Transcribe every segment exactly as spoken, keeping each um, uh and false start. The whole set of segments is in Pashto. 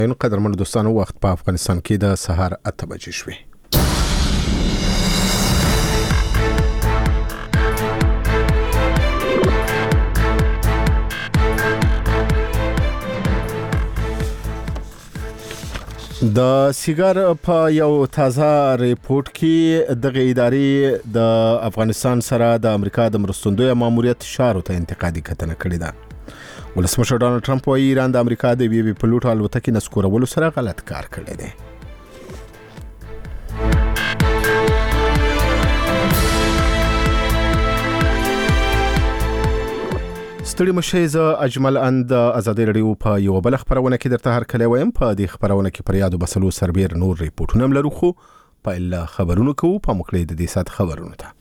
این قدرمن دوستانو وخت په افغانستان کې د سهار اته بجې شوې. د سیګار په یو تازه ریپورت کې دغه ادارې د افغانستان سره د امریکا د مرستندوی ماموریت شارو ته انتقادي کتنه کړې ده. ولسمشر ډانلډ ټرمپ وايي ایران د امریکا د وی بي پلوټ الوتکې نسکورولو سره غلط کار کړی دی. ستړي مشه زه اجمل اند ازادي رادیو په یو بل خبرونه کې درته هر کله وایم. په دې خبرونه کې پر یادو بسلو سربیر نور ریپورتونه لرو، خو په اله خبرونه کوو په مخکې د دې سات خبرونه ته.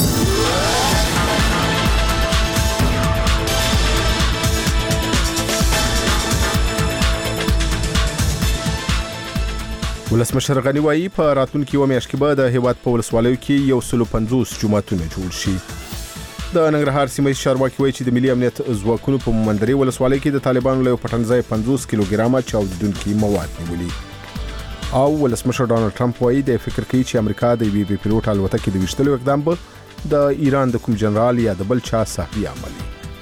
ولسمشر غنی وايي په راتلونکي و میاشت کې به د هیواد په ولسوالیو کې یو سل پنځوس جماعتونه جوړ شي. د ننګرهار سیمه چارواکي وايي چې د ملي امنیت ځواکونو په مومندري ولسوالۍ کې د طالبانو له پټنځای پنځوس کیلوګرامه چاودیدونکي مواد نیولي. او ولسمشر ډانلډ ټرمپ وايي د فکر کوي چې امریکا د وی بي پلوټ الوتکې د وشتلو اقدام به د ایران د کوم جنرال یا د بل چا صحوي عملي.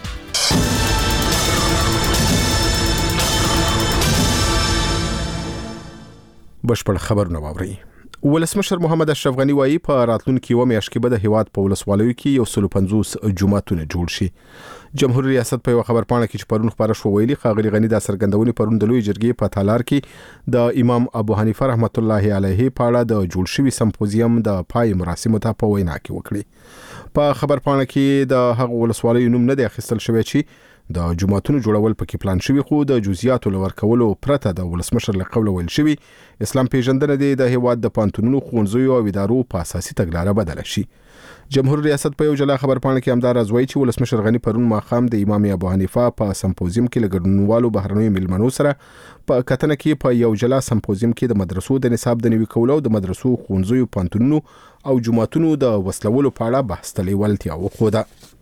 بشپړ خبرونه واوري. ولسمشر محمد اشرف غنی وايي په راتلونکي و میاشت کې به د هیواد په ولسوالیو کې یو سل پنځوس جماعتونه جوړ شي. جمهوریت ریاست په یو خبرپاڼه کې چې پرون خبره شو ویلي ښاغلي غنی د سرګندونې پرون د لوی جرګې په تالار کې د امام ابو حنیفه رحمت الله علیه په اړه د جوړ شوي سمپوزیم د پای مراسمو ته په وینا کې وکړي. په خبرپاڼه کې د هغو ولسوالیو نوم نه دی اخیستل شوی چې د جماعتونو جوړول پکې پلان شوی، خو د جزئیاتو لور کولو پرته د ولسمشر له قوله ویل شوی اسلام پیژندنه دی د هیواد د پانتونونو ښوونځیو او ادارو په اساسي تګلاره بدله شي. جمهوریت ریاست په یو جلا خبرپاڼه کې همدار ازوي چې ولسمشر غنی پرون ماخام د امام ابو حنیفه په سمپوزیم کې لګډونوالو بهرنوي ملمنو سره په کتنه کې په یو جلا سمپوزیم کې د مدرسو د نصاب د نوي کولو د مدرسو ښوونځیو پانتونونو او جماعتونو د وسلولو په اړه بحث تلې ولتیا وخوده.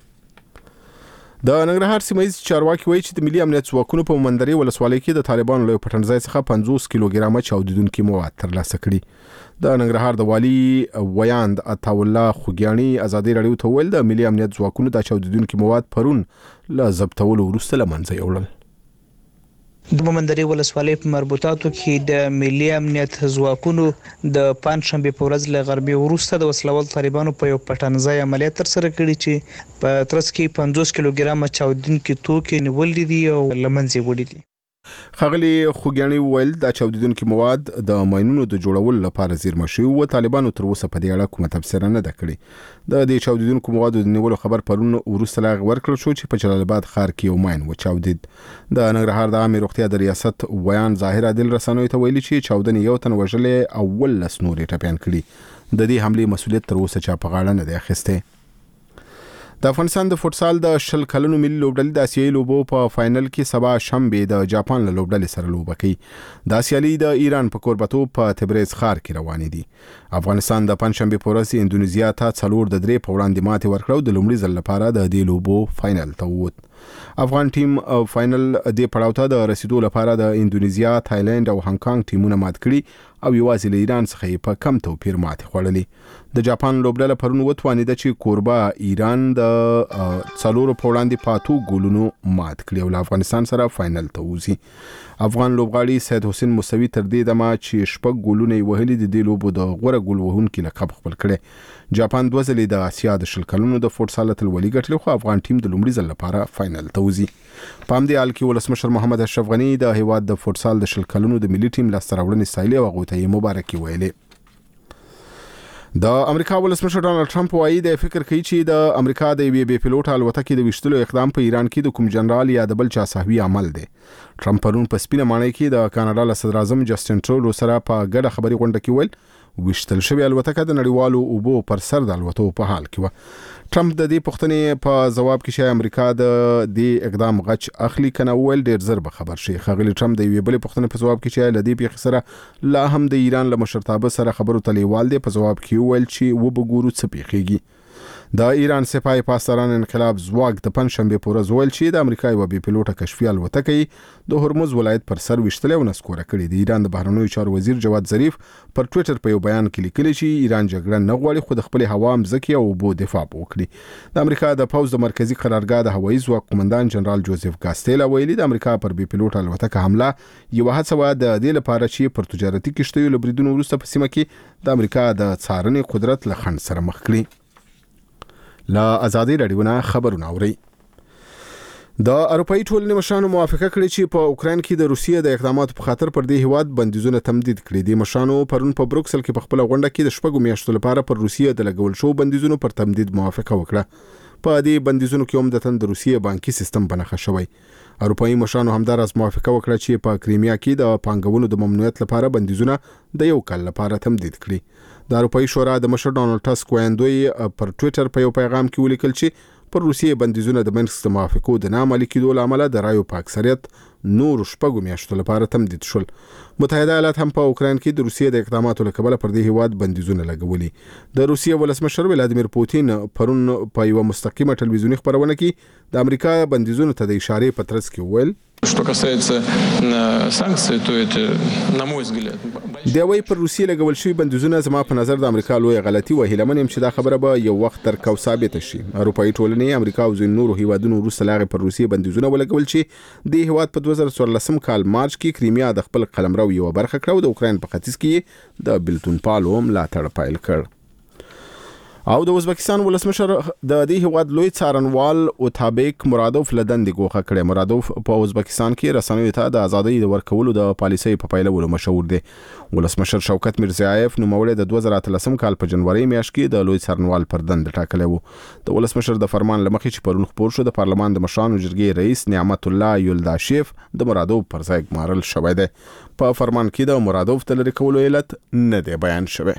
د ننګرهار سیمه چارواکي وایي چې د ملي امنیت ځواکونو په مومندري ولسوالۍ کې د طالبانو له پټنځای څخه پنځوس کیلوګرامه چاودیدونکي مواد ترلاسه کړي. د ننګرهار د والي ویاند عطاالله خوګیاني ازادي رادیو ته ویل د ملي امنیت ځواکونو د چاودیدونکي مواد پرون له ضبطولو وروسته له منځه یوړل. د مومندري ولسوالۍ په مربوطاتو کې د ملي امنیت ځواکونو د پنځشنبه په ورځ له غربي وروسته د وسلوال طالبانو په یو پټنځای عملیات ترسره کړي چې په ترڅ کې پنځوس کیلوګرامه چاودیدونکي توکي نیولې دي او له منځه وړي دي. ښاغلي خوګیاني ویل د چاودیدونکي مواد د ماینونو د جوړولو لپاره زیرمه شوي و. طالبانو تر اوسه په دې اړه کومه تبصره نه ده کړې. د دې چاودیدونکو موادو د نیولو خبر پرون وروسته لا ورکړل شو چې په جلال آباد ښار کې یو ماین و چاودید. د ننګرهار د عامه روغتیا د ریاست ویان ظاهر عادل رسنوي ته ویلي چې چاودنې یو تن وژلې او ولس نورې ټپیان کړي. د دې حملې مسؤلیت تر اوسه چا په غاړه نه دی اخیستی. د افغانستان د فوټسال د شل کلنو ملي لوبډلې د آسیایي لوبو په فاینل کې سبا شنبه د جاپان له لوبډلې سره لوبه کوي. د سیالي د ایران په کوربتوب په تبریز ښار کې روانې دي. افغانستان د پنځشنبه په ورځ اندونیزیا ته څلور د درې په وړاندې ماتې ورکړه او د لومړي ځل لپاره د دې لوبو فاینل ته ووت. افغان ټیم فاینل د پړاو ته د رسیدو لپاره د اندونیزیا، تایلند او هانګ کانګ ټیمونه مات کړي او یوازې له ایران څخه په کم توپیر ماتې خوړلې. د جاپان لوبډله پرون وتوانیده چې کوربه ایران د څلورو په وړاندې پاتو ګولونو مات کړي او له افغانستان سره فاینل ته وځي. افغان لوبغاړي سید حسین موسوي تر دې دمه چې شپږ ګولونه وهلي د دې لوبو د غوره ګول وهونکي لقب خپل کړي. جاپان دوه ځلې د آسیا د شل کلونو د فوټسال اتلولي ګټلې، خو افغان ټیم د لومړي ځل لپاره فاینل ته وځي. په همدې حال کې ولسمشر محمد اشرف غنی د هیواد د فوټسال د شل کلونو د ملي ټیم لاسته راوړنې ستایلې او هغوی ته یې مبارکي ویلې. د امریکا ولسمشر ډانلډ ټرمپ وايي د فکر کوي چې د امریکا د وی بي پلوټ الوتکې د وشتلو اقدام په ایران کې د کوم جنرال یا د بل چا صحوي عمل دی. ټرمپ پرون په سپینه ماڼۍ کې د کاناډا له صدر اعظم جسټین ټرودو سره په ګډه خبري غونډه کې ویل وشتل شوی الوتکه د نړیوالو اوبو پر سر د الوتو په حال کې و. ټرمپ د دې پوښتنې په جواب کې چې امریکا د دې اقدام غچ اخلي کنه ویل ډیر زر به خبر شي. ښاغلي ټرمپ د یوې بلې پوښتنې په جواب کې چې له دې پیښې سره لا هم د ایران له مشرتابه سره خبرو ته لیوال دی په جواب کې ویل چې و به ګورو څه پیښیږي. د ایران سپاه پاسداران انقلاب ځواک د پنځشنبه په ورځ ویل چې د امریکا یو بي پيلوټه کشفي الوتکه د هرمز ولایت پر سر وشتلې او نسکوره کړې. د ایران د بهرنیو چارو وزیر جواد ظریف پر ټوئیټر په یو بیان کې لیکلي چې ایران جګړه نه غواړي خو د خپل هوا مځکې او اوبو دفاع وکړي. د امریکا د پوز د مرکزی قرارګاه د هوایي ځواک قومندان جنرال جوزف ګاستیلا ویلي د امریکا پر بي پيلوټه الوتکه حمله یو هڅه و د دې لپاره چې پر تجارتي کشتیو لبریدونو وروسته په سیمه کې د امریکا د څارنې قدرت له خنډ سره مخ کړي. لا ازادي رادیو نه خبرونه اوري. د اروپאי ټولنې مشرانو موافقه کړې چې په اوکرين کې د روسیې د اقداماتو په خاطر پر دې هیواد بندیزونه تمدید کړي. د مشرانو پرون په بروکسل کې په خپل غونډه کې د شپږو میاشتو لپاره پر روسیې د لګول شو بندیزونو پر تمدید موافقه وکړه. په دې بندیزونو کې هم د تند روسیې بانکي سیستم بنخښه شوی. اروپאי مشرانو همدارس موافقه وکړه چې په کریمیا کې د پانګونو د ممنوعیت لپاره بندیزونه د یو کال لپاره تمدید کړي. د اروپאי شورا د مشر ډونالد ټاسک وایندوی پر ټوئیټر په یو پیغام کې ولیکل چې پر روسیې بندیزونه د منسک د موافقو د نامعملي کېدو له امله د رایو په اکثریت نور شپږو میاشتو لپاره تمدید شول. متحده ایالات هم په اوکرين کې د روسیې د اقداماتو له کبله پر دې هیواد بندیزونه لګولي. د روسیې ولسمشر ولادیمیر پوتین پرون په یو مستقیمه ټلویزیونی خبرونه کې د امریکا بندیزونو ته د اشارې په ترڅ کې ویل Что касается санкций, то это, на мой взгляд, د وی پر روسیې لګول شوی بندیزونه زما په نظر د امریکا لوی غلطي و هیله منم چې دا خبره به یو وخت تر کو ثابت شي. اروپאי ټولنې امریکا او ځینو نورو هیوادونو وروسته لاغه پر روسیې بندیزونه ولګول چې د هیواد په دوه زره څوارلسم کال مارچ کې کریمیا د خپل قلمرو یو برخه کړو د اوکرين په ختیځ کې د بلتون پالو ملاتړ پایل کړ. او د ازبکستان ولسمشر د دې هیواد لوی څارنوال اوتابیک مرادوف لدن د ګوخه کړي. مرادوف په ازبکستان کې رسنیو ته د ازادۍ د ورکولو د پالیسۍ په پیلولو مشهور دی. ولسمشر شوکت میرزیایف نو مولد د دوه زره اتلسم کال په جنوري میاشت کې د لوی څارنوال پر دند ټاکلی وو. د ولسمشر د فرمان لمخې چې پرون خبر شو د پارلمان د مشرانو جرګې رئیس نعمت الله یلداشیف د مرادوف پر ځای ګمارل شوی دی. په فرمان کې د مرادوف د لری کولو علت نه دی بیان شوی.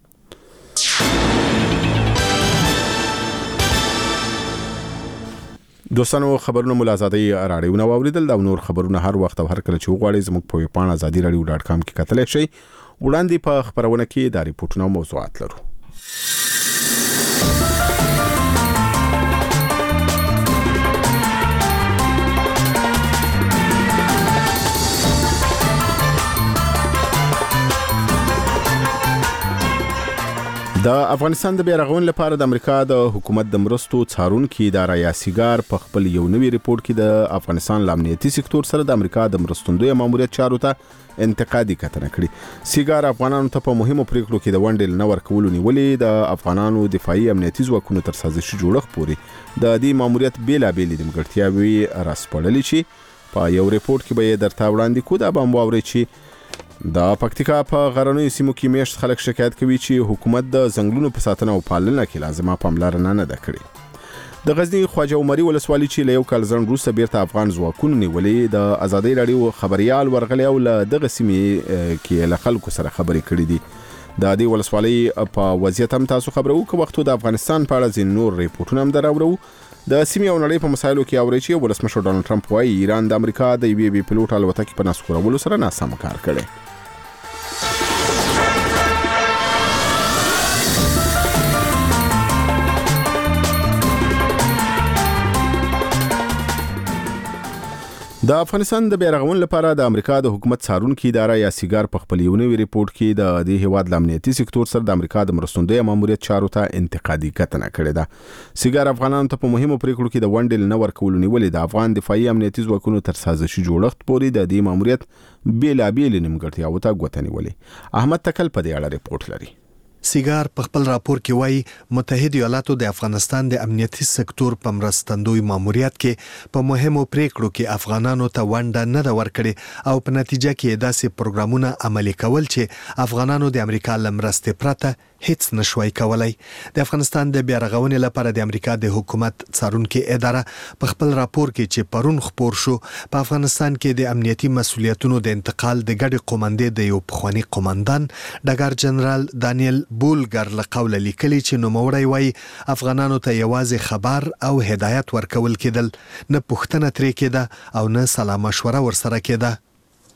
دوستانو خبرونه مول ازادي راډیو نو اوریدل دا نور خبرونه هر وخت او هر کله چې وغواړئ زموږ په پاڼه ازادي رادیو ډاټ کام کې کتلی شئ. وړاندې په خبرونه کې د ریپورتونو موضوعات لرو. د افغانستان د بیرغون لپاره د امریکا د حکومت د مرستو څارونکو اداره یا سیګار په خپل یو نوی ریپورت کې د افغانستان لامنیتي سکتور سره د امریکا د مرستندوی ماموریت چارو ته انتقادي کتنه کړې. سیګار افغانانو ته په مهمو پریکړو کې د ونډې نه ورکولو نیولې د افغانانو دفاعي امنیتي ځواکونو تر سازشي جوړښت پورې د دې ماموریت بیلابېلې نیمګړتیاوې راسپړلې چې په یو ریپورت کې به درته وړاندې کو. دا به واوري چې د پکتیکا په غرنیو سیمو کې میشت خلک شکایت کوي چې حکومت د ځنګلونو په ساتنه او پالنه کې لازمه پاملرنه نه ده کړې. د غزنی خواجه عمري ولسوالۍ چې له یو کال ځنډ وروسته بیرته افغان ځواکونو نیولې د ازادۍ راډیو خبريال ورغلی او له دغه سیمې کې له خلکو سره خبرې کړې دي. د دې ولسوالۍ په وضعیت هم تاسو خبرو کوو. وختو د افغانستان په اړه ځین نور ریپورتونه هم دراوړو. د سیمې او نړۍ په مسایلو کې اوري چې ولسمشر ډونالد ټرمپ وايي ایران د امریکا د یوې بي پيلوټ الوتکې په نسکورولو سره ناسم کار کړی. د افغانستان د بیرغون لپاره د امریکا د حکومت څارونکو اداره یا سیګار په خپل یو نوی ریپورت کې د دې هیواد لامنیتي سکتور سره د امریکا د مرستندوی ماموریت چارو ته انتقادي کتنه کړې ده. سیګار افغانانو ته په مهمو پریکړو کې د ونډې نه ورکولو نیولې د افغان دفاعي امنیتي ځواکونو تر سازشي جوړښت پورې د دې ماموریت بیلابېلې نیمګړتیاوو ته ګوته نیولې. احمد تکل په دې اړه ریپورت لري. سیګار په خپل راپور کې وایي متحده ایالاتو د افغانستان د امنیتي سکتور په مرستندوی ماموریت کې په مهمو پریکړو کې افغانانو ته ونډه نه ده ورکړې او په نتیجه کې داسې پروګرامونه عملي کول چې افغانانو د امریکا له مرستې پرته هیڅ نشوي کولای. د افغانستان د بیرغونې لپاره د امریکا د حکومت څارونکو اداره په خپل راپور کې چې پرون خبر شو په افغانستان کې د امنیتي مسولیتونو د انتقال د ګډ قومندې د یو پخوانی قومندان ډګر جنرال دانیل بولګر له قوله لیکلي چې نوموړی وایي افغانانو ته یوازې خبر او هدایت ورکول کېدل، نه پوښتنه ترې کېده او نه سلا مشوره ورسره کېده.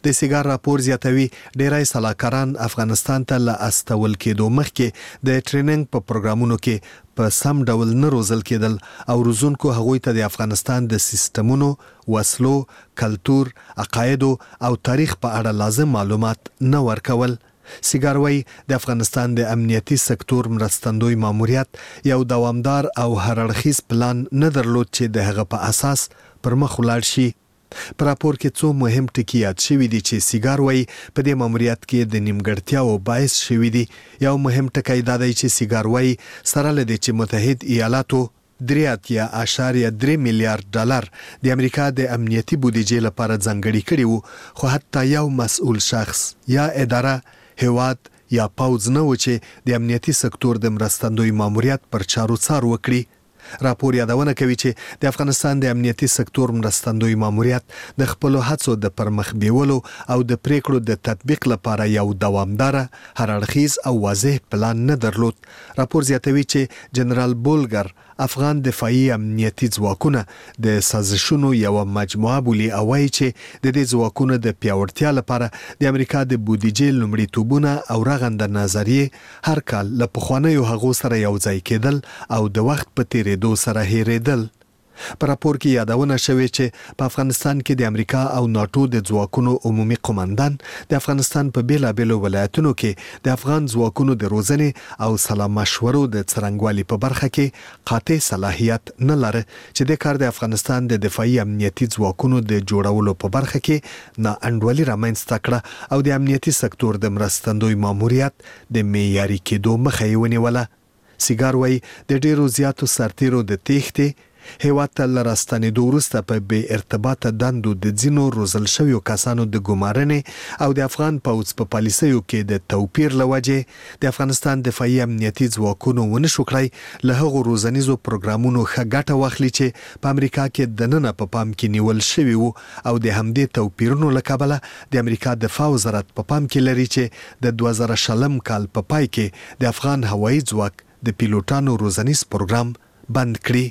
د سیګار راپور زیاتوي ډیری سلاکاران افغانستان ته له استول کېدو مخکې د ټریننګ په پروګرامونو کې په سم ډول نه روزل کېدل او روزونکو هغوی ته د افغانستان د سیستمونو، وسلو، کلتور، عقایدو او تاریخ په اړه لازم معلومات نه ورکول. سیګار وایي د افغانستان د امنیتي سکتور مرستندوی ماموریت یو دوامدار او هر اړخیز پلان نه درلود چې د هغه په اساس پر مخ ولاړ شي. په راپور کې څو مهم ټکي یاد شوي دي چې سیګار وایي په دې ماموریت کې د نیمګړتیاو باعث شوي دي. یو مهم ټکی دا دی چې سیګار وایي سره له دې چې متحد ایالاتو درې اتیا اعشاریه درې میلیارډ ډالر د امریکا د امنیتي بودیجې لپاره ځانګړي کړي وو، خو حتی یو مسؤل شخص یا اداره، هیواد یا پوځ نه و چې د امنیتي سکتور د مرستندوی ماموریت پر چارو څار وکړي. راپور یادونه کوي چې د افغانستان د امنیتي سکتور مرستندوی ماموریت د خپلو هڅو د پرمخ بیولو او د پریکړو د تطبیق لپاره یو دوامدار، هر اړخیز او واضح پلان نه درلود. راپور زیاتوي چې جنرال بولګر افغان دفاعي امنیتي ځواکونه د سازشونو یو مجموعه بولي او وایي چې د دې ځواکونو د پیاوړتیا لپاره د امریکا د بودیجې لومړیتوبونه او رغنده نظریې هر کال له پخوانیو هغو سره یو ځای کېدل او د وخت په تیریدو سره هیریدل. په راپور کې یادونه شوې چې په افغانستان کې د امریکا او ناتو د ځواکونو عمومي قومندان د افغانستان په بیلابیلو ولایتونو کې د افغان ځواکونو د روزنې او سلا مشورو د څرنګوالي په برخه کې قاطع صلاحیت نه لري چې د کار د افغانستان د دفاعي امنیتي ځواکونو د جوړولو په برخه کې نا انډولي رامنځته کړه او د امنیتي سکتور د مرستندوی ماموریت د معیاري کېدو مخه یې ونیوله. سیګار وایي د ډیرو زیاتو سرتیرو د تېښتې، هیواد ته له راستنېدو وروسته په بې ارتباطه دندو د ځینو روزل شویو کسانو د ګمارنې او د افغان پوځ په پالیسیو کې د توپیر له وجې د افغانستان دفاعي امنیتي ځواکونو ونه شو کړی له هغو روزنیزو پروګرامونو ښه ګټه واخلي چې په امریکا کې دننه په پام کې نیول شوي وو او د همدې توپیرونو له کبله د امریکا دفاع وزارت په پام کې لري چې د دوه زره شلم کال په پای کې د افغان هوایي ځواک د پیلوټانو روزنیز پروګرام بند کړي.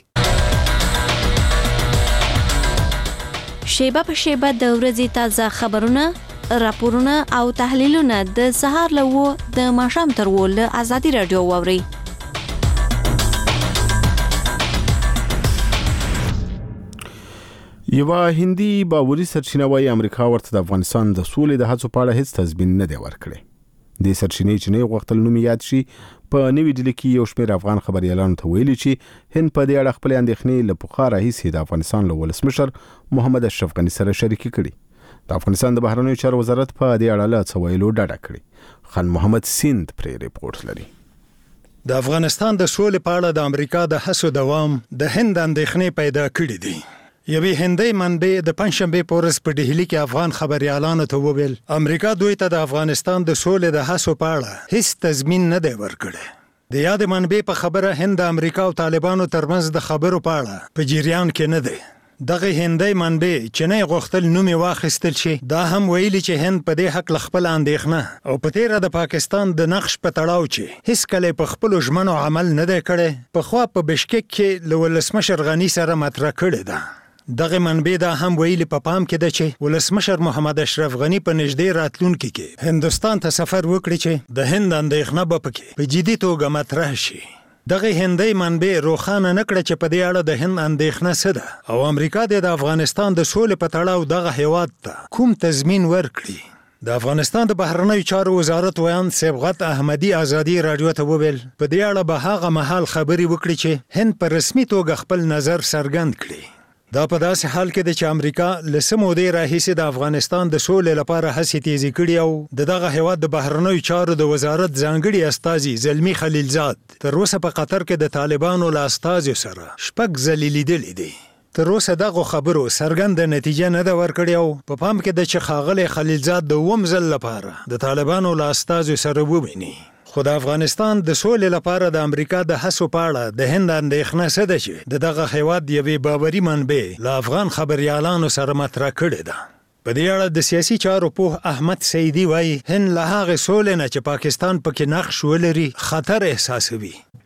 شیبه په شیبه د ورځې تازه خبرونه، راپورونه او تحلیلونه د سهار له وو د ماښام تر وو له ازادي رادیو واورئ. یوه هندي باوري سرچینه وايي امریکا ورته د افغانستان د سولې د هڅو په اړه هیڅ تضمین نه دی ورکړی. د سرچینې چې نه غوښتل نوم یاد شي په نوې ډیلي کې یو شمېر افغان خبريالانو ته ویلي چې هند په دې اړه خپل اندېښنې له پخوا راهیسې د افغانستان له ولسمشر محمد اشرف غني سره شریکې کړي. د افغانستان د بهرنیو چارو وزارت په دې اړه له څه ویلو ډډه کړې. خان محمد سیند پرې ریپورت لري. د افغانستان د سولې په اړه د امریکا د هڅو دوام د هند اندېښنې پیدا کړې دي. یوې هندۍ منبع د پنځشنبې په ورځ په ډهلي کې افغان خبريالانو ته وویل امریکا دوی ته د افغانستان د سولې د هڅو په اړه هیڅ تضمین نه دی ورکړی. د یاد منبع په خبره هند د امریکا او طالبانو ترمنځ د خبرو په اړه په جریان کې نه دی. دغه هندۍ منبع چې نه غوښتل نوم واخیستل شي دا هم ویلي چې هند په دې حق خپل اندېښنه او په تیره د پاکستان د نقش په تړاو چې هیڅ کله په خپل ژمنو عمل نه دی کړی په خوا په بشکک کې له ولسمشر غني سره مطرح کړی ده. دغه منبع دا هم ویلي په پام کې ده چې ولسمشر محمد اشرف غني په نږدې راتلونکي کې هندستان ته سفر وکړي چې د هند اندېښنه به پکې په جدي توګه مطرح شي. دغه هندۍ منبع روښانه نه کړه چې په دې اړه د هند اندېښنه څه ده او امریکا د افغانستان د سولې په تړاو دغه هیواد ته کوم تضمین ورکړي. د افغانستان د بهرنیو چارو وزارت ویان صبغت احمدي ازادي رادیو ته وویل په دې اړه به هغه مهال خبري وکړي چې هند په رسمي توګه خپل نظر څرګند کړي. دا په داسې حال کې ده چې امریکا له څه مودې راهیسې د افغانستان د سولې لپاره هڅې تیزې کړي او د دغه هیواد د بهرنیو چارو د وزارت ځانګړي استازي زلمي خلیلزاد تر اوسه په قطر کې د طالبانو له استازو سره شپږ ځلې لیدلي دي. تر اوسه دغه خبرو څرګنده نتیجه نه ده ورکړې او په پام کې ده چې ښاغلی خلیلزاد د اووم ځل لپاره د طالبانو له استازو سره وویني. خو د افغانستان د سولې لپاره د امریکا د هڅو په اړه د هند اندېښنه څه ده چې د دغه هیواد یوې باوري منبع له افغان خبريالانو سره مطرح کړې ده. په دې اړه د سیاسي چارو پوه احمد سیدی وایي هند له هغې سولې نه چې پاکستان پکې نقش ولري خطر احساسوي.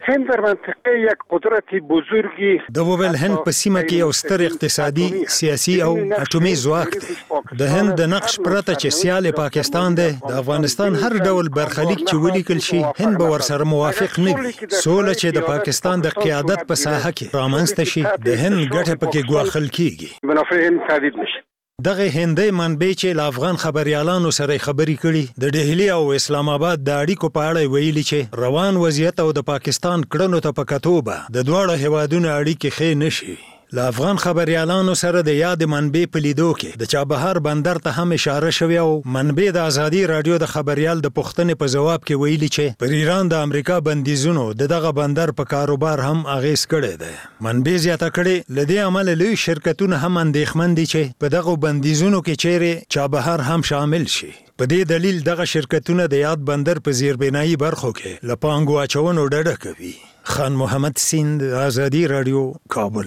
هند در منطقه یک قدرت بزرگی د وویل هند په سیمه کې یو ستر اقتصادي سیاسي او اټومي ځواک دی. د هند د نقش پرته چې سیال پاکستان دی د افغانستان هر ډول برخلیک چې ولیکل شي هند به ورسره موافق نه وي. سوله چې د پاکستان د قیادت په ساحه کې رامنځته شي د هند ګټه پکې ګواښل کیږي. منافع هند تهدید نشي. دغه هندۍ منبع چې له افغان خبريالانو سره خبرې کړي د ډهلی او اسلام آباد د اړیکو په اړه ویلي چې روان وضعیت او د پاکستان کړنو ته په کتو به د دواړو هیوادونو اړیکې ښې نشي. له افغان خبريالانو سره د یاد منبع په لیدو کې د چابهار بندر ته هم اشاره شوې او منبع د ازادي رادیو د خبريال د پوښتنې په جواب کې ویلي چې پر ایران د امریکا بندیزونو د دغه بندر په کاروبار هم اغیز کړی دی. منبع زیاته کړي لدې عمل لوی شرکتونه هم اندېښمن دي چې په دغه بندیزونو کې چیرې چابهار هم شامل شي. په دې دلیل دغه شرکتونه د یاد بندر په زیربنایي برخو کې له پانګو اچونو ډډه کوي. خان محمد سیند، آزادی رادیو، کابل.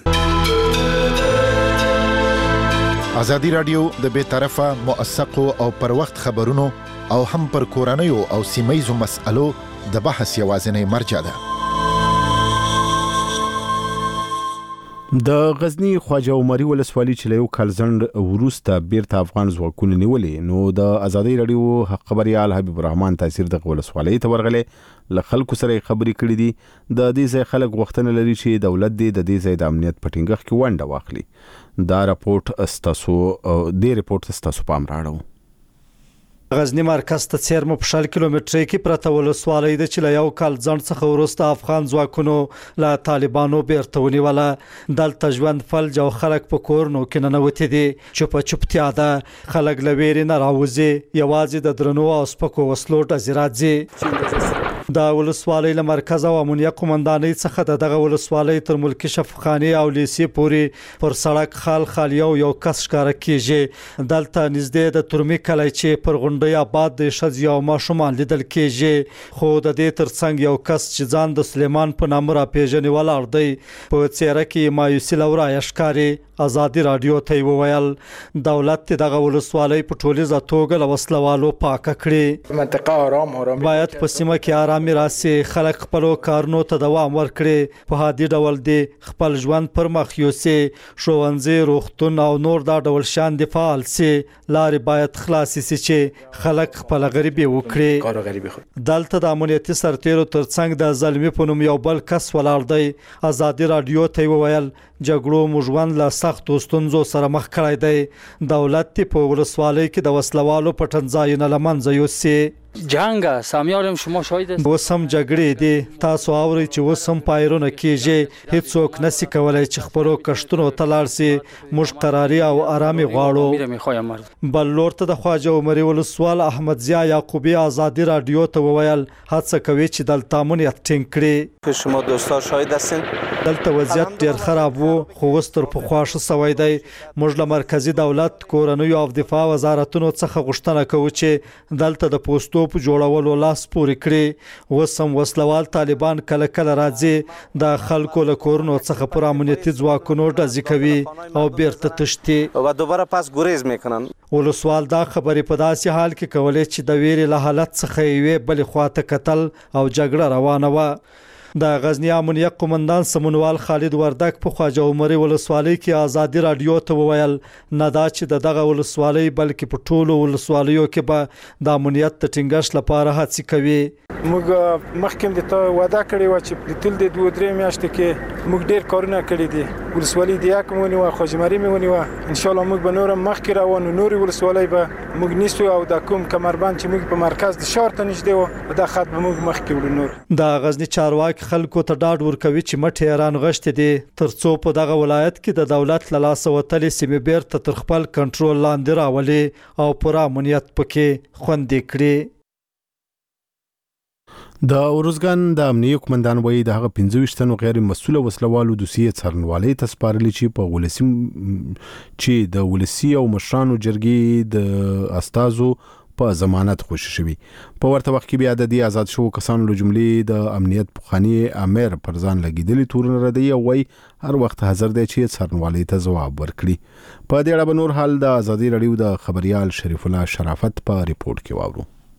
آزادی رادیو د بے طرفه موثقو او پر وخت خبرونو او هم پر کورنیو او سیمایزو مسألو د بحث یوازینی مرجع ده. د غزنی خواجه عمري ولسوالۍ چې له یو کال ځنډ وروسته بیرته افغان ځواکونه نیولې نو د آزادۍ رادیو خبريال حبیب الرحمن تاثیر د ولسوالۍ ته ورغلې له خلکو سره خبرې کړې دي. د دې ځای خلک غوښتنه لري چې دولت دې د دې ځای د امنیت په ټینګښت کې ونډه واخلي. دا راپورټ استاسو د ریپورت استاسو پام راړو. غزنی مرکز ته څیرمه په شل کیلومترۍ کې پرته ولسوالۍ ده چې له یو کال ځنډ څخه وروسته افغان ځواکونو له طالبانو بیرته ونیوله. دلته ژوند فلج او خلک په کورونو کې ننوتي دي. چوپه چوپتیا ده، خلک له ویرې نه راوځي، یوازې د درنو او سپکو وسلو ډزې راځي. د ولسوالۍ له مرکز او امنیه قومندانۍ څخه د دغه ولسوالۍ تر ملکی شفخانې او لیسې پورې پر سړک خال خال یو یو کس ښکاره کیږي. دلته نږدې د ترمي کلی چې پر غونډۍ آباد د ښځې او ماشومان لیدل کیږي. خو د دې ترڅنګ یو کس چې ځان د سلیمان په نامه راپېژني ولاړ دی. په څېره کې مایوسي له ورایه ښکاري. آزادی رادیو ته وویل دولت دغه ولسوالۍ په ټولیزه توګه له وسلوالو پاکه کړي. منطقه آرام آرام باید په سیمه کې آرامي راسي، خلک خپلو کارونو ته دوام ورکړي، په هادي ډول دي خپل ژوند پر مخ یوسي، ښوونځي، روغتون او نور دا ډول شان دي فعال سي. لارې باید خلاصې سي چې خلک خپل غریبي وکړي. دلته د امنیتي سرتیرو ترڅنګ د زلمي په نوم یو بل کس ولاړ دی. آزادی رادیو ته وویل جګړو موږ ژوند له سختو ستونزو سره مخ کړی دی. دولت په ولسوالۍ کې د وسلوالو پټنځایونه له منځه یوسي. جنگ سامیارم شما شاهد است. وسم جګړې دي، تاسو اورئ چې وسم پایرونه کیږي. هیڅوک نسی کولای چې خپلو کشتونو ته لاړ سي. موږ قراري او آرامي غواړو. بل لور ته د خواجه عمري ولسوال احمد ضیا یعقوبی آزادی رادیو ته وویل هڅه کوي چې دلته امنیت ټینګ کړي. شما دوستان شاهد هستین دلته وضعیت ډیر خراب وو خو اوس تر پخوا ښه سوی دی. موږ له مرکزی دولت، کورنیو او دفاع وزارتونو څخه غوښتنه کوو چې دلته د پوسټو په جوړولو لاس پورې کړي. اوس هم وسلوال طالبان کله کله راځي د خلکو له کورونو څخه پر امنیتي ځواکونو ډزې کوي او بیرته تښتي و دوباره پس ګریز میکنن. ولسوال دا خبرې په داسې حال کې کولې چې د ویرې له حالت څخه یې بلې خواته کتل او جګړه روانه وه. د غزنی امنیه قومندان سمونوال خالد وردک په خواجه عمري ولسوالۍ کې آزادی رادیو ته وویل نه دا چې د دغه ولسوالۍ بلکې په ټولو ولسوالیو کې به د امنیت د ټینګښت لپاره هڅې کوي. موږ مخکې د ته وعده کړې و چې په تل د دوه درې میاشتې کې موږ ډېر کارونه کړي دي. ولسوالۍ د یک مونی و خواجه عمري مونی و ان شاء الله موږ به نور مخکې روانو. نور ولسوالۍ به موږ نیسو او د کوم کمربند چې موږ په مرکز د شهر ته نږدې و دا خط به موږ مخکې وړو. نور د غزنی چارواکي خلکو ته ډاډ ورکوي چې مټې ایران غشتې دي ترڅو په دغه ولایت کې د دولت له لاسه وتلې سیمې بیرته تر خپل کنټرول لاندې راولي او پوره امنیت پکې خوندي کړي. د اورزګان د امنیه قومندان وایي د هغه پنځه ویشت تنو غیر مسؤله وسلوالو دوسیې څارنوالۍ ته سپارلې چې په ولسی چې د ولسی او مشرانو جرګې د استازو په ضمانت خوشی شوی. په ورته وخت کې بیا د دې آزاد شو کسانو له جملې د امنیت پخوانی امیر پر ځان لګیدلې تورن ردی او وای هر وخت حاضر دی چې څارنوالۍ ته ځواب ورکړي. په دې اړه به نور حال د آزادی رادیو د خبريال شریف الله شرافت په ریپورت کې واورو.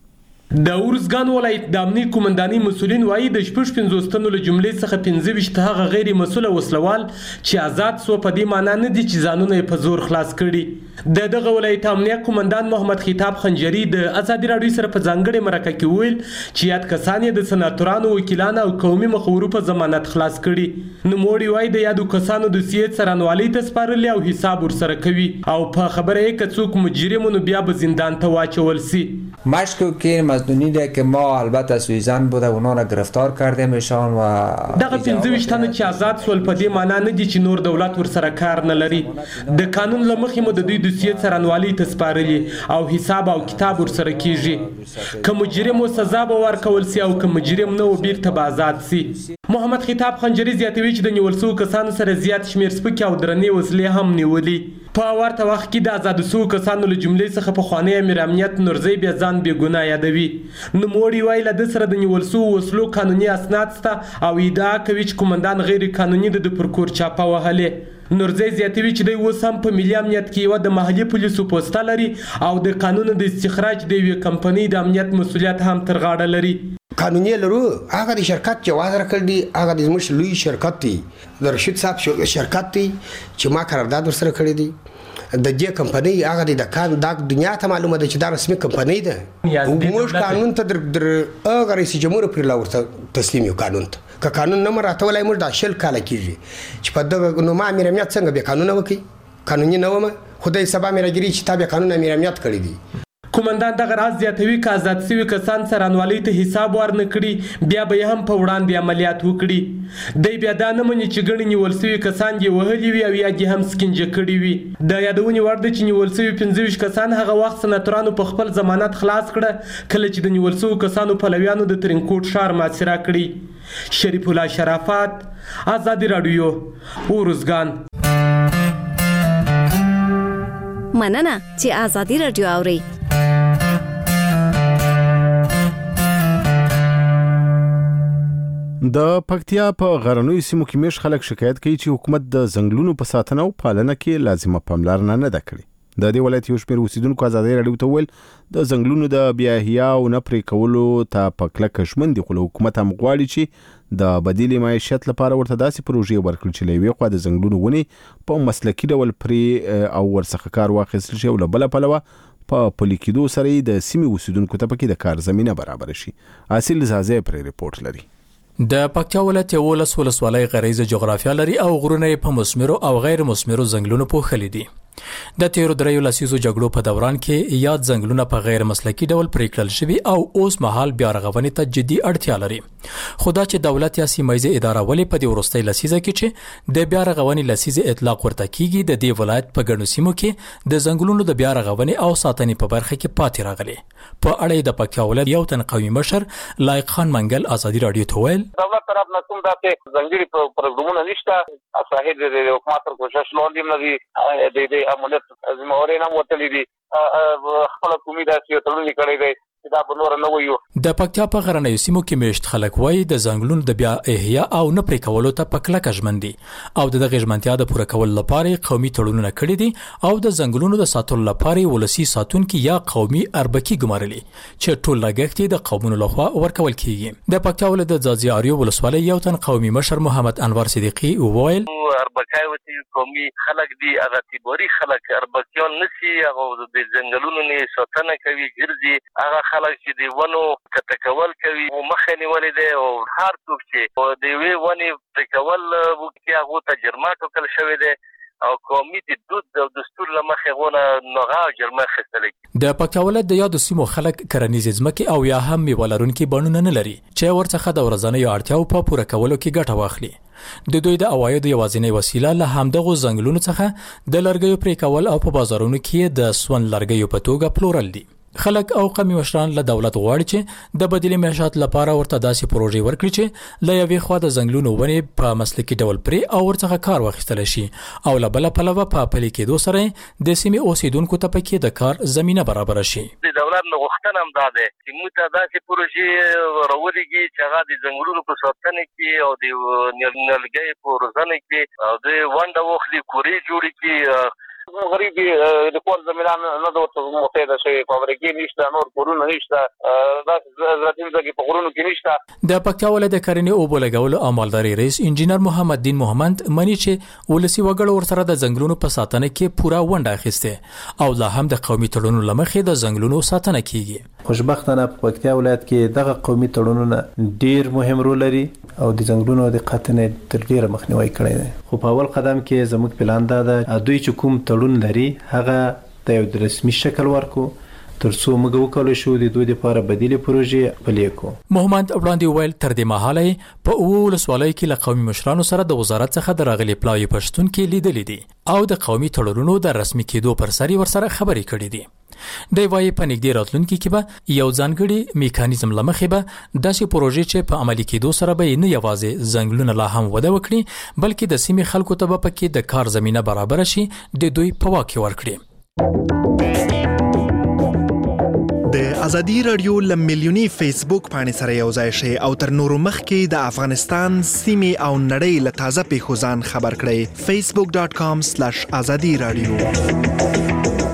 د ارزګان ولایت د امنیت قومندانۍ مسؤلین وایي د شپږ پنځوس تنو له جملې څخه پنځه ویشت هغه غیر مسؤله وسلوال چې آزاد سو په دې معنا نه دي چې ځانونه یې په زور خلاص کړي. د دغه ولایت امنیت قومندان محمد خطاب خنجري د ازادي راډیو سره په ځانګړې مرکه کې وویل چې یاد کسان یې د سناتورانو وکیلانو او قومي مخورو په ضمانت خلاص کړي. نوموړي وایي د یادو کسانو د سیې څارنوالۍ ته سپارلي او حساب ورسره کوي او په خبره یې که څوک مجرم نو بیا به زندان ته واچول سی. مشکو که مزدونی ده که ما البته سویزن بوده اونا را گرفتار کردیم ایشان و دغه پنځه ویشت تنه چې آزاد سول په دې معنا نه دي چې نور دولت ورسره کار نه لري. د قانون له مخې مو د دوی د سیې څارنوالۍ ته سپارلي او حساب او کتاب ورسره کیږي. که مجرم و سزا به ورکول سي او که مجرم نه و بیرته به آزاد سي. محمد خطاب خنجري زیاتوي چې د نیول شوو کسانو سره زیات شمېر سپکې او درنې وسلې هم نیولي. په ورته وخت کې د آزادو شوو کسانو له جملې څخه پخوانی امیر امنیت نورزی بیا ځان بې ګناه یادوي. نوموړي وایي له ده سره د نیول شوو وسلو قانوني اسناد شته او ادعا کوي چې قومندان غیر قانوني د ده پر کور چاپه وهلې. نورزی زیاتوي چې دی اوس هم په ملي امنیت کې یوه د محلي پولیسو پوسته لري او د قانون د استخراج د یوې کمپنۍ د امنیت مسؤلیت هم تر غاړه لري. قانوني لرو هغه د شرکت جواز راکړ دی هغه د زموږ لوی شرکت دی د رشید صاحب شرکت دی چې ما قرارداد ورسره کړی دی د دې کمپنۍ هغه د کان د دنیا ته معلومه ده چې دا رسمي کمپنۍ ده. موږ قانون ته در هغه رئیس جمهور پر لاورته تسلیم یو قانون ته که قانون نه مراتولای موږ د شل کاله کیږي چې په دغه نو ما امیر امنیت څنګه به قانون وکي قانوني نه ومه خدای سبا مې راګری چې تابع قانون امیر امنیت کړی دی. قومندان دغه راز زیاتوي که آزاد سوي کسان څارنوالۍ ته حساب ورنه کړي بیا به یې هم په وړاندې عملیات وکړي. دی بیا دا نه مني چې ګڼې نیول سوي کسان یې وهلي وي او یا دې هم سکنجه کړي وي. د یادونې وړ ده چې نیول سوي پنځه ویشت کسان هغه وخت سناتورانو په خپل ضمانت خلاص کړه کله چې د نیول سوو کسانو پلویانو د ترینکوټ ښار محاصره کړي. شریف الله شرافت، ازادي راډیو، ارزګان. مننه چې ازادي راډیو اورئ. د پکتیا په غرنوي سیمو کې مېش خلک شکایت کوي چې حکومت د ځنګلونو په ساتنه او پالنه کې لازمه پاملرنه نه ده کړې. د دې ولایت یو شمېر اوسیدونکو ازادي راډیو ته وویل د ځنګلونو د بیا احیا او نه پرې کولو ته په کلکه ژمن دي خو له حکومت هم غواړي چې د بدیل معیشت لپاره ورته داسې پروژې ورکړي چې له یوې خوا د ځنګلونو ونې په مسلکي ډول پرې او ورڅخه کار واخیستل شي او له بله پلوه په پلي کېدو سره د سیمې اوسیدونکو ته پکې د کار زمینه برابر شي. اصیل زازی پرې رپورټ لري. د پکتیا ولایت یولس ولسوالۍ غریزه جغرافیه لري او غرونه په مثمرو او غیر مثمرو ځنګلونو پوښلي دي. د تیرو دریو لسیزو جګړو په دوران کې یاد ځنګلونه په غیر مسلکي ډول پرې کړل شوي او اوس مهال بیا رغونې ته جدي اړتیا لري. خو دا چې دولت یا سیمایي اداره ولې په دې وروستۍ لسیزه کې چې د بیا رغونې لسیزه اطلاق ورته کیږي د دې ولایت په ګڼو سیمو کې د ځنګلونو د بیا رغونې او ساتنې په برخه کې پاتې راغلي. په اړه د پکتیا ولایت یو تن قومي مشر لایق خان منګل ازادي راډیو ته ویل دولت طرف نه کوم داسې ځنګلي پروګرامونه نشته صاحب د حکومت کوشش لوړ نه دي د دې عملیات زموږ نه وتلې دي خپل قومي داسې تړونی کړی دی دا په نور نه ویو. د پکتیا په غرنیو سیمو کې مېشت خلک وایي د ځنګلونو د بیا احیا او نه پرې کولو ته په کلکه ژمن دي او د دغه ژمنتیا د پوره کولو لپاره قومي تړونونه کړي دي او د ځنګلونو د ساتلو لپاره ولسی ساتونکي یا قومي اربکي ګمارلي چې ټول لګښت د قومونو لخوا ورکول کیږي. د پکتیا ولایت د ځاځي اریو ولسوالۍ یو تن قومي مشر محمد انور صدیقي وویل اربکای وتی قومي خلک دي هغه تیبوري خلک اربکیان نسی هغه د ځنګلونو نه ساتنه کوي ګرځي هغه خلک چې دی ونو کټکول کوي او مخه نیولې ده او هر څوک چې د وی ونی تکول وکي هغه ته جرماتو کل شوی ده او قومي د دود او دستور لمخه غونه نوغه جرمه خستل. د پکتیا ولایت د یادو سیمو خلک کرنیز ځمکې او یا هم میوالرونکي بڼونه نه لري چې ورڅخه د ورځنیو اړتیاو په پوره کولو کې ګټه واخلي. د دوی د عوایدو یوازینی وسیله له همدغو ځنګلونو څخه د لرګیو پرې کول او په بازارونو کې د سون لرګیو په توګه پلورل دي. خلک او قومي مشران له دولت غواړي چې د بدیل معیشت لپاره ورته داسې پروژې ورکړي چې له یوې خوا د ځنګلونو ونې په مسلکي ډول پرې او ورڅخه کار واخیستل شي او له بله پلوه په پلي کېدو سره د سیمې اوسیدونکو ته پکې د کار زمینه برابر شي. د دولت نه غوښتنه هم دا ده چې موږ ته داسې پروژې راوړيږي چې هغه د ځنګلونو په ساتنه کې او د نیلګي په روزنه کې او د ونډه واخلي کوري جوړي کې غریب د کور زمينان نه د متحده شوی فابریکې نشته نور کورونه نشته دا ذاتي ځکه په غرونو کې نشته د پکتیا ولایت کرنې او بولګول او مالداري رئیس انجینر محمد دین محمد منی چې ولسی وګړو ورسره د ځنګلونو په ساتنه کې پوره ونډه اخیسته او لا هم د قومي تړونونو لمخې د ځنګلونو ساتنه کیږي. خوشبختانه په پکتیا ولایت کې دغه قومي تړونونه ډیر مهم رول لري او د ځنګلونو د قطعنې تر ډیره مخنیوي کړی دی. خو په اول قدم کې زموږ پلان دا ده دوی چې کوم تړون لري هغه د یو رسمي شکل ورکو ترڅو موږ وکولای شو د دوی لپاره بدیله پروژې پلي کړو. محمد وړاندې ویل تر دې مهاله په اوو ولسوالۍ کې له قومي مشرانو سره د وزارت څخه د راغلي پلاوی پښتون کې لیدلې دي او د قومي تړونونو د رسمي کېدو پر سر ورسره خبرې کړې دي. د وایي په نږدې راتلونکي کې به یو ځانګړي میکانیزم لمخې به داسې پروژې چې په عملي کېدو سره به نه یوازې ځنګلونه لا هم وده وکړي بلکې د سیمې خلکو ته به پکې د کار زمينه برابر شي د دوی په واک کې ورکړي. د ازادي رادیو لم ملیونی فیسبوک باندې سره یو ځای شي او تر نورو مخکې د افغانستان سیمې او نړۍ له تازه پیښو ځان خبر کړئ facebook dot com slash azadi radio.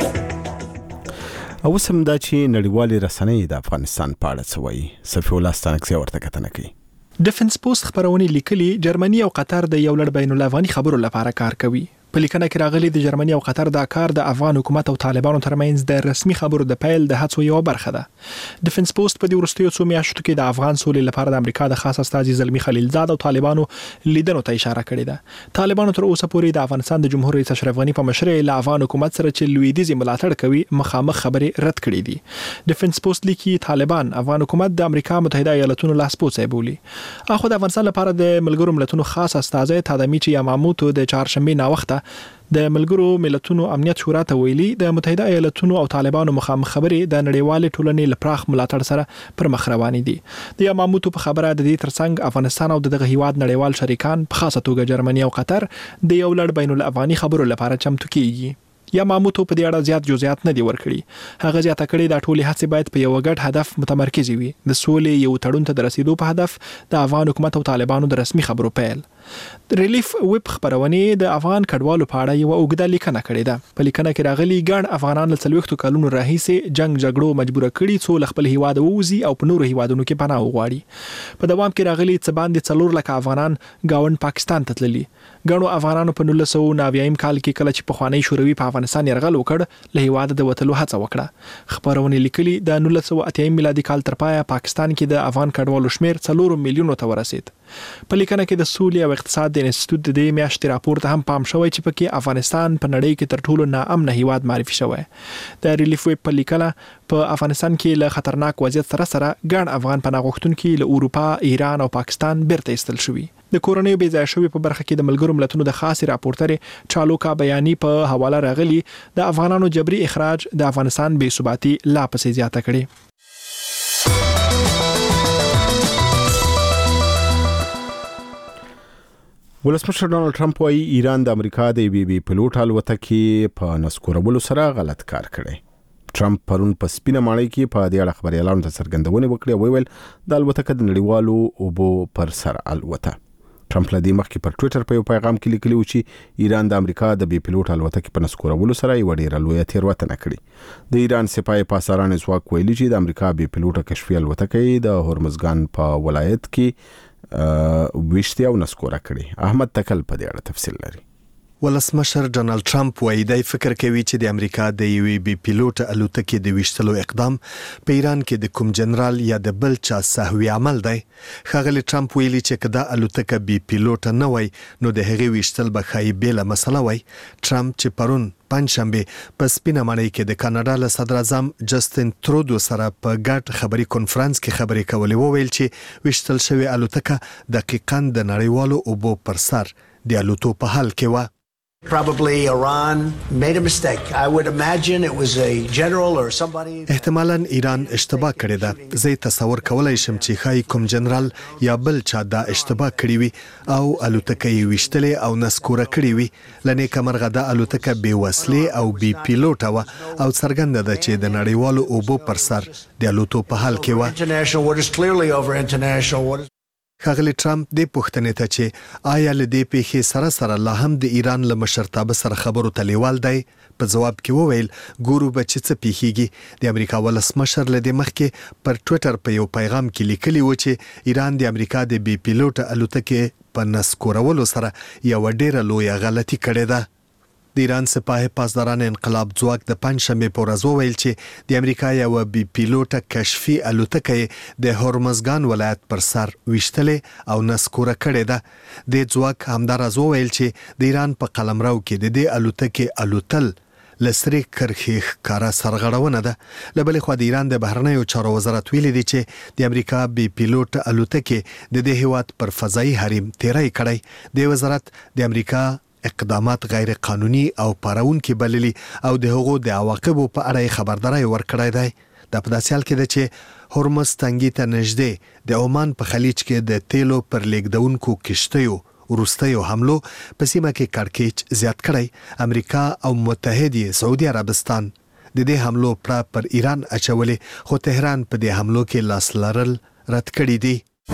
او سم دا چې نړیوالې رسنۍ د افغانستان په اړه څه وایي صفي الله ستانکزی ورته کتنه کوي. ډیفنس پوسټ خبرونه لیکلي جرمني او قطر د یو لړ بین الافغاني خبرو لپاره کار کوي. په لیکنه کې راغلي د جرمني او قطر د کار د افغان حکومت او طالبانو ترمنځ د رسمي خبرو د پیل د هڅو یو برخه ده. ډیفنس پوسټ په دې ورستیو څو میاشتو کې د افغان سولې لپاره د امریکا د خاص استازي زلمی خلیلزاد او طالبانو لیدنو ته اشاره کړې ده. طالبانو تر اوسه پورې د افغانستان د جمهور رئیس اشرف غنی په مشرۍ له افغان حکومت سره چې لویدیځي ملاتړ کوي مخامخ خبرې رد کړې دي. ډیفنس پوسټ لیکي طالبان افغان حکومت د امریکا متحده ایالاتونو لاسپوڅی بولي. اخو د افغانستان لپاره د ملګرو ملتونو خاص استازي تادمیچ یاماموتو د چهارشنبه ناوخته د ملګرو ملتونو امنیت شورا ته ویلي د متحده ایالاتونو او طالبانو مخامخ خبرې د نړیوال ټولنې لپاره ملاتړ سره پر مخ روانې دي. د یاماموتو په خبره د دې ترڅنګ افغانستان او دغه هیواد نړیوال شریکان په خاصه توګه جرمني او قطر د یو لړ بین الافغاني خبرو لپاره چمتو کیږي. یا ماموتو په دې اړه زیات جزئیات نه دی ورکړي. هغه زیاته کړي د ټولي هڅې باید په یو ګډ هدف متمرکز وي د سولې یو تړون ته د رسیدو په هدف د افغان حکومت او طالبانو د رسمي خبرو پیل. ریلیف ویب خبرونه د افغان کډوالو په اړه یو اوږده لیکنه کړې ده. په لیکنه کې راغلي ګڼ افغانان له څلوېښتو کلونو راهیسې جنگ جګړو مجبور کړي څو خپل هیواد ووزي او په نورو هیوادونو کې پناه وغواړي. په دوام کې راغلي څه باندې څلور لکه افغانان گاوند پاکستان ته تللي. ګڼو افغانانو په نولس سوه نوي کال کې کله چې پخوانی شوروي په افغانستان یرغل وکړ له هیواد د وتلو هڅه وکړه. خبرونه لیکلي د نولس سوه اته میلادي کال تر پایه پاکستان کې د افغان کډوالو شمیر څلور میلیونو ته ورسید. په لیکنه کې د سولې او اقتصاد د انسټیټیوټ د دې میاشتې راپور ته هم پام شوی چې پکې افغانستان په نړۍ کې تر ټولو ناامنه هیواد معرفي شوی. د ریلیف ویب په لیکنه په افغانستان کې له خطرناک وضعیت سره سره ګڼ افغان پناه غوښتونکي له اروپا، ایران او پاکستان بیرته ایستل شوي. د کورونیو بې ځای شوي په برخه کې د ملګرو ملتونو د خاصې راپورټرې چالوکا بیاني په حواله راغلي د افغانانو جبري اخراج د افغانستان بې ثباتي لا پسې زیاته کړي. ولسمشر ډونالد ټرمپ وايي ایران د امریکا د بي بي پلوټ الوتکې په نسکورولو سره غلط کار کړی. ټرمپ پرون په سپینه ماڼۍ کې په دې اړه خبريالانو ته څرګندونه وکړه او ویل د الوتکې د نړیوالو اوبو پر سر الوته. ټرمپ له دې مخکې پر ټوئیټر په یو پیغام کې لیکلی و چې ایران د امریکا د بي پلوټ الوتکې په نسکورولو سره یو ډیره لویه تېروتنه کړې. د ایران سپاه پاسداران ځواک ویلي چې د امریکا بي پلوټ کشفي الوتکې د هرمزګان په ولایت کې وشتي او نسکوره کړي. احمد تکل په دې اړه تفصیل لري. ولسمشر ډونالد ټرمپ وایي دی فکر کوي چې د امریکا د یوې بي پیلوټ الوتکې د وشتلو اقدام په ایران کې د کوم جنرال یا د بل چا سهوی عمل دی. ښاغلی ټرمپ ویلي چې کدا الوتکه بي پیلوټ نه وای نو د هغې وشتل به خای بیل مسله وای. ټرمپ چې پرون پنځشنبه په سپینه ماڼۍ کې د کاناډا له صدر اعظم جسټین ترودو سره په ګډ خبري کانفرنس کې خبرې کولې وویل چې وشتل شوی الوتکه دقیقاً د نړیوالو اوبو پر سر د الوتو په حال کې و. Probably Iran made a mistake. I would imagine it was a general or somebody. احتمالاً ایران اشتباه کړې ده. زه تصور کولای شم چې خای کوم جنرال یا بل چا دا اشتباه کړی وي او الوتکه یې وشتلې او نسکوره کړی وي. لنې کمرغه د الوتکه بې وسلې او بي پیلوټ و او څرګنده ده چې د نړیوالو اوبو پر سر د الوتو په حال کې و. International waters clearly over international waters. ښاغلی ټرمپ د پوښتنې ته چې آیا له دې پیښې سره سره لا هم د ایران له مشرتابه سره خبرو ته لیوال دی په جواب کې وویل ګورو به چې څه پیښیږي. د امریکا ولسمشر له دې مخکې پر ټوئیټر په یو پیغام کې لیکلی و چې ایران د امریکا د بي پیلوټ الوتکې په نسکورولو سره یو ډېره لویه غلطي کړې ده. د ایران سپاه پاسداران انقلاب ځواک د پنځشنبه په ورځ وویل چې د امریکا یو بي پیلوټ کشفي الوتکه د هورمزګان ولایت پر سر وشتلې او نسکوره کړې ده. د ځواک همدارز وویل چې د ایران په قلمرو کې د دې الوتکه الوتل لسری کرخیخ کارا سرغړونه ده. لبل خو د ایران د بهرنیو چارو وزارت ویلي دی چې د امریکا بي پیلوټ الوتکه د دې هیواد پر فضایي حریم تیری کړی. د وزارت د امریکا اقدامات غیر قانوني او پارون کې بللي او د هغو د عواقبو په اړه خبرداري ورکړای دی. د پداسیال کې د چې هرمز تنګي ته نږدې د عمان په خلیج کې د تیلو پر لیکدونکو کشتیو ورستیو حملو په سیمه کې کړکېچ زیات کړی. امریکا او متحده سعودي عربستان د دې حملو پر ایران اچولې خو تهران په دې حملو کې لاس لرل رد کړی دی.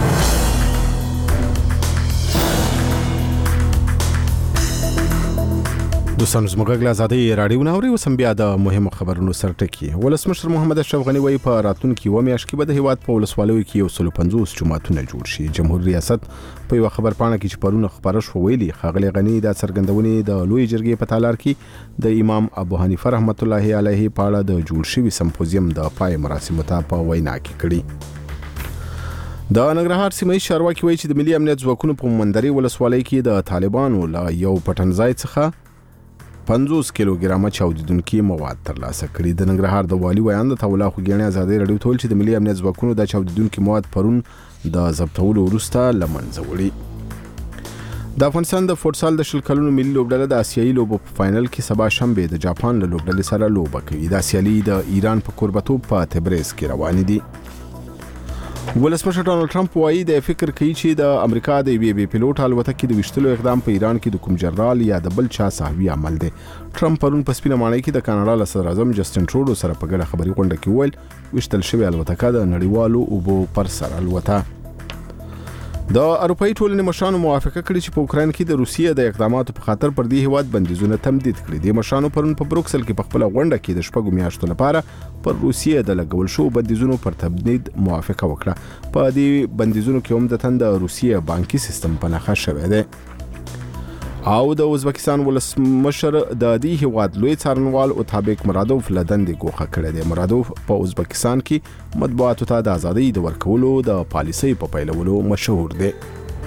دوستان زموږ غږ آزادي رادیو ناوري وسم بیا د مهمو خبرونو سرټکی. ولسمشر محمد اشرف غنی وایي په راتلونکي و میاشت کې به د هیواد په ولسوالیو کې یو سل پنځوس جماعتونه جوړ شي. جمهور ریاست په یو خبر پاڼه کې چې پرونه خبره شو ویلي ښاغلی غنی د څرګندونې د لوی جرګې په تالار کې د امام ابو حنیفه رحمت الله علیه په اړه د جوړ شوي سمپوزیم د پای مراسمو ته په وینا کې کړي. د ننګرهار سیمه ییز چارواکي وایي چې د ملي امنیت ځواکونو په مومندرې ولسوالۍ کې د طالبانو له یو پټنځای څخه پنځوس کیلوګرامه چاودیدونکي مواد ترلاسه کړي. د ننګرهار د والي ویان د تولا خوګیانې آزادۍ رادیو ته ویل چې د ملي امنیت ځواکونو د چاودیدونکي مواد پرون د ضبطولو وروسته له منځه وړي. د افغانستان د فوټسال د شل کلونو ملي لوبډله د آسیایي لوبو په فاینل کې سبا شنبه د جاپان له لوبډلې سره لوبه کوي. د سیالي د ایران په کوربتوب په تبریز کې روان دي. ولسمشر ډانلډ ټرمپ وایي د فکر کوي چې د امریکا د بي بي پیلوټ الوتکې د وشتلو اقدام په ایران کې د کوم جنرال یا د بل چا صحوي عمل دی. ټرمپ پرون په سپینه ماڼۍ کې د کاناډا له صدر اعظم جسټین ټروډو سره په ګډه خبري غونډه کې وویل وشتل شوی الوتکه د نړیوالو اوبو پر سر الوته. د اروپאי ټولنې مشرانو موافقه کړې چې په اوکراین کې د روسیې د اقداماتو په خاطر پر دې هیواد بندیزونه تمدید کړي. د مشرانو پرون په بروکسل کې په خپل غونډه کې د شپږو میاشتو لپاره پر روسیې د لګول شو بندیزونو پر تمدید موافقه وکړه. په دې بندیزونو کې هم د تند روسیې بانکي سیستم په نښه شوی دی. او د ازبکستان ولسمشر د دې هیواد لوی څارنوال اوتابک مرادوف له دندې ګوښه کړی دی. مرادوف په ازبکستان کې مطبوعاتو ته د ازادۍ د ورکولو د پالیسۍ په پیلولو مشهور دی.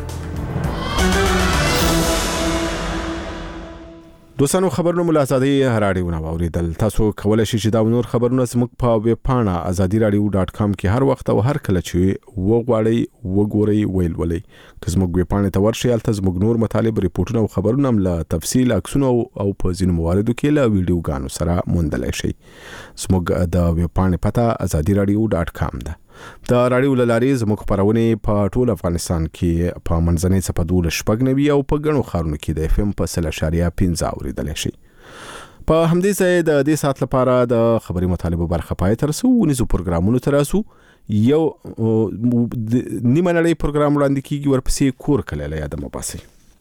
دوستانو خبرونو ملازادي رادیو نه اوریدل. تاسو کولای شئ چې دا نور خبرونه زموږ په ویب پاڼه azadi radio dot com کې هر وخت او هر کله چې وګورئ وګورئ ویل ولې. که زموږ ویب پاڼه ته ورشئ البته زموږ نور مطالب ریپورتونه او خبرونه هم له تفصیل عکسونه او په ځینو مواردو کې له ویډیوګانو سره موندلای شئ. زموږ د ویب پاڼې پته azadi radio dot com ده. د رادیو لارې زموږ خبرونه په ټول افغانستان کې په منځنۍ څپه دوله شپږ نوي او په ګڼو ښارونو کې د اف ام په سل اشاریه پنځه اوریدل شي. په همدې ځای د دې سات لپاره د خبري مطالبه برخه پای تر سو ونیزو پروګرامونو تر اسو یو نیمه نړۍ پروګرام وړاندې کیږي ورپسې کور کله له یاد مباسي.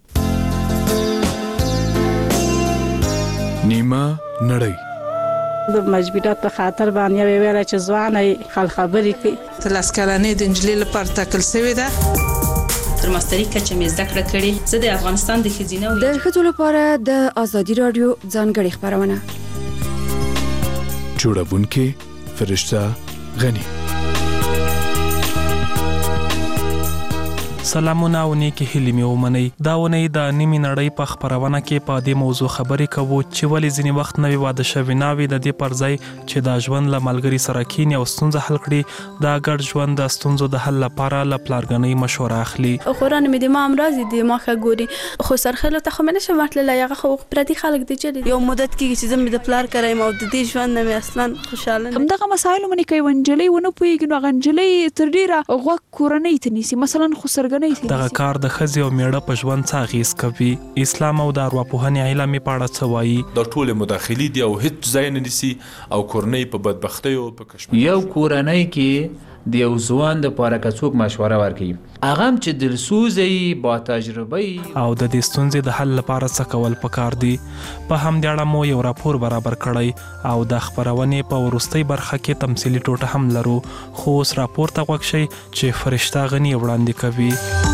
نیمه نړۍ د مجبورات په خاطر باندې ویل چې ځواني خل خبرې کوي تلاس کلنې د انجلي لپاره تکل سوی ده تر ماستری کچې مې زده کړه کړې. زه د افغانستان د خزینه د ښځو لپاره د ازادي رادیو ځانګړي خبرونه جوړونکې فرشته غنی. سلامونه او نیکی هیلې مې ومنئ. دا ونې د نیمې نړۍ په خبرونه کې په دې موضوع خبرې کوو چې ولې ځینې وخت نوې واده شوي ناوې د دې پر ځای چې د ژوند له ملګري سره کینې او ستونزه حل کړي د ګډ ژوند د ستونزو د حل لپاره له پلارګنۍ مشوره اخلي. خورانه مې د ما امراض دي ما ښه ګوري خو سرخله ته خو مې نشم ورتللی هغه خو پردي خلک دي چې یو مدت کېږي چې زه مې د پلار کرایم او د دې ژوند نه مې اصلا خوشحاله نه همدغه مسایلو منې کوي ونجلۍ ونه پوهېږي نو هغه نجلۍ تر ډېره غوږ کورنۍ ته نیسي مثلا خسرګنۍ دغه کار د ښځې او میړه په ژوند څه اغېز کوي. اسلام او د ارواپوهنې علم یې په اړه څه وایي. د ټولې مداخلې دي او هیڅ ځای نه نیسي او کورنۍ په بدبختیو په کشمکش یو کورنۍ کې د یو ځوان دپاره که څوک مشوره ورکوي هغه هم چې دلسوزه وي با تجربه وي او د دې ستونزې د حل لپاره څه کول پکار دي. په همدې اړه مو یو راپور برابر کړی او د خپرونې په وروستۍ برخه کې تمثیلي ټوټه هم لرو، خو اوس راپور ته غوږ شئ چې فرشته غني وړاندې کوي.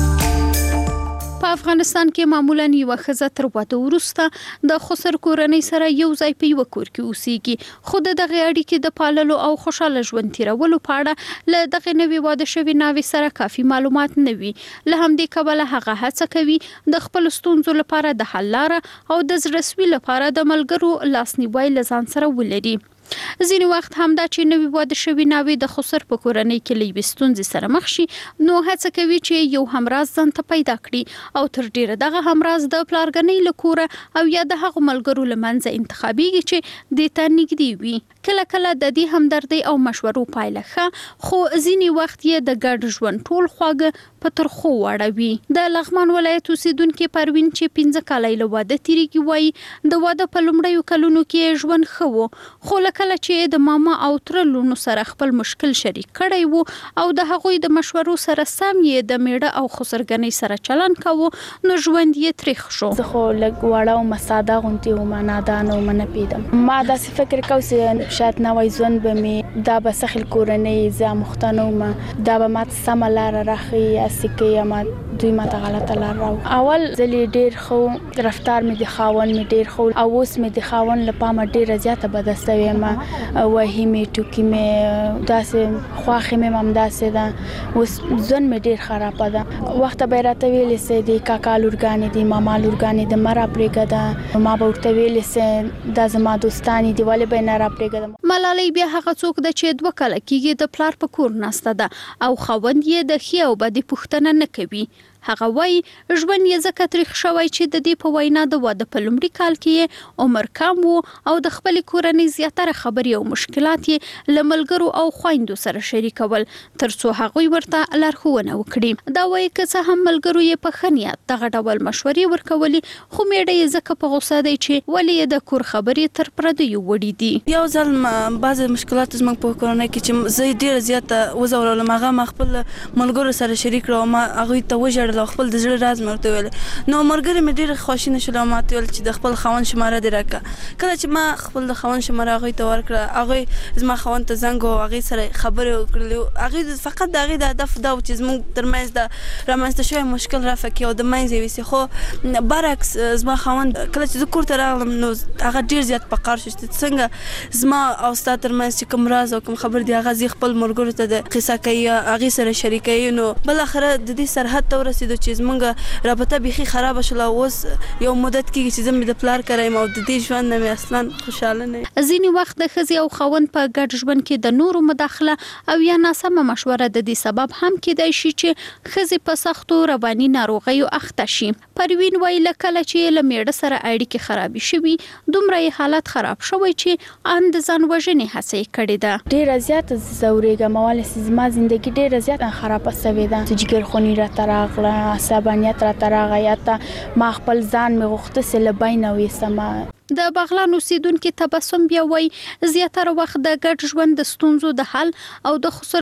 په افغانستان کې معمولا یو ښځه تر واده وروسته د خسر کورنۍ سره یو ځای په یو کور کې اوسېږي، خو د دغه اړیکې د پاللو او خوشاله ژوند تیرولو په اړه له دغه نوي واده شوي ناوې سره کافي معلومات نه وي. له همدې کبله هغه هڅه کوي د خپل ستونزو لپاره د حل لاره او د زړه لپاره د ملګرو لاسنیوی له ځان سره ولري. ځینې وخت همدا چې نوي واده شوي ناوې د خسر په کورنۍ کې له یوې ستونزې سره مخ شي، نو هڅه کوي چې یو همراز ځان ته پیدا کړي او تر ډیره دغه همراز د پلارګنۍ له کوره او یا د هغو ملګرو له منځه انتخابیږي چې دې ته نږدې وي. کله کله د دې همدردۍ او مشورو پایله ښه، خو ځینې وخت یې د ګډ ژوند ټول خواږه په ترخو واړوي. د لغمان ولایت اوسیدونکې پروین چې پنځه کاله یې له واده تیریږي وایي د واده په لومړیو کلونو کې ژوند ښه و، خو کله چې د ماما او تر لونو سره خپل مشکل شریک کړی وو او د هغوی د مشورو سره سم یې د میړه او خسرګنۍ سره چلن کاوه، نو ژوند یې تریخ شو. زه خو لږ واړه وم، ساده غوندې وم، نادانه وم، نه پوهېدم. ما داسې فکر کوم چې شاید نوی ژوند به مې دا به سخل کورنۍ زه اموخته نه وم، دا به ماته سمه لاره راښیي، هسې کوي اما دوی ماته غلطه لار راوړي. اول ځل یې ډېر ښه رفتار مې د خاوند مې ډېر ښه او اوس مې د خاوند له پامه ډېره زیاته بده سوې یم. وهي مې ټوکې مې داسې خواښې مې هم داسې ده، اوس ژوند مې ډېر خرابه ده. وخته به یې راته ویلې سې د کاکا لورګانې دي، ماما لورګانې د مه راپرېږده، ما به ورته ویلې سې دا زما دوستانې دي، ولې به یې نه راپرېږدم. ملالۍ بیا هغه څوک ده چې دوه کاله کېږي د پلار په کور ناسته ده او خاوند یې د ښې او بدې پوښتنه نه کوي. هغه وایي ژوند یې ځکه تریخ شوی چې د دې په وینا د واده په لومړي کال کې یې عمر کم و او د خپلې کورنۍ زیاتره خبرې او مشکلات یې له ملګرو او خویندو سره شریکول تر څو هغوی ورته لارښوونه وکړي. دا وایي که څه هم ملګرو یې په ښه نیت دغه ډول مشورې ورکولې، خو میړه یې ځکه په غوسه دی چې ولې یې د کور خبرې تر پردیو وړي دي. یو ځل بعضې مشکلات زموږ په کورنۍ کې چې زه یې ډېره زیاته وځورولم، هغه ما خپل ملګرو سره شریک کړه او ما هغوی ته وژړل او خپل د زړه راز مې ورته ویل. نو ملګري مې ډېره خواشینه شول او ما ته ویل چې د خپل خاوند شماره دې راکړه. کله چې ما خپل د خاوند شماره هغوی ته ورکړه، هغوی زما خاوند ته زنګ او هغوی سره خبرې وکړلې. هغوی فقط د هغوی د هدف دا و چې زموږ ترمنځ د رامنځته شوی مشکل رفع کړي او د منځ یې یوسي. خو برعکس زما خاوند کله چې زه کور ته راغلم نو هغه ډېر زیات په قهر شو چې څنګه زما او ستا ترمنځ چې کوم راز او کوم خبر دی هغه زه خپل ملګرو ته د قصه کوي، هغوی سره شریکوي. نو بالاخره د دې سرحد ته ورسېدو چې زمونږ رابطه بیخي خرابه شوله. اوس یو مدت کېږي چې زه مې د پلار کره یم او د دې ژوند نه مې اصلا خوشحاله نه یم. ځینې وخت د ښځې او خاوند په ګډ ژوند کې د نورو مداخله او یا ناسمه مشوره د دې سبب هم کېدای شي چې ښځې په سختو رواني ناروغیو اخته شي. پروین وایي له کله چې له میړه سره اړیکې خرابې شوي، دومره یې حالت خراب شوی چې ان د ځان وژنې هڅه یې کړې ده. ډېره زیاته ځورېږم، ولې زما زندګي ډېره زیاته خرابه سوې ده. جګرخوني راته راغله، عصبانیت راته راغی، حتی ما خپل ځان مې غوښته چې له بینه ویستمه. د بغلان اوسیدونکي تبسم بیا وایي زیاتره وخت د ګډ ژوند د ستونزو د حل او د خسر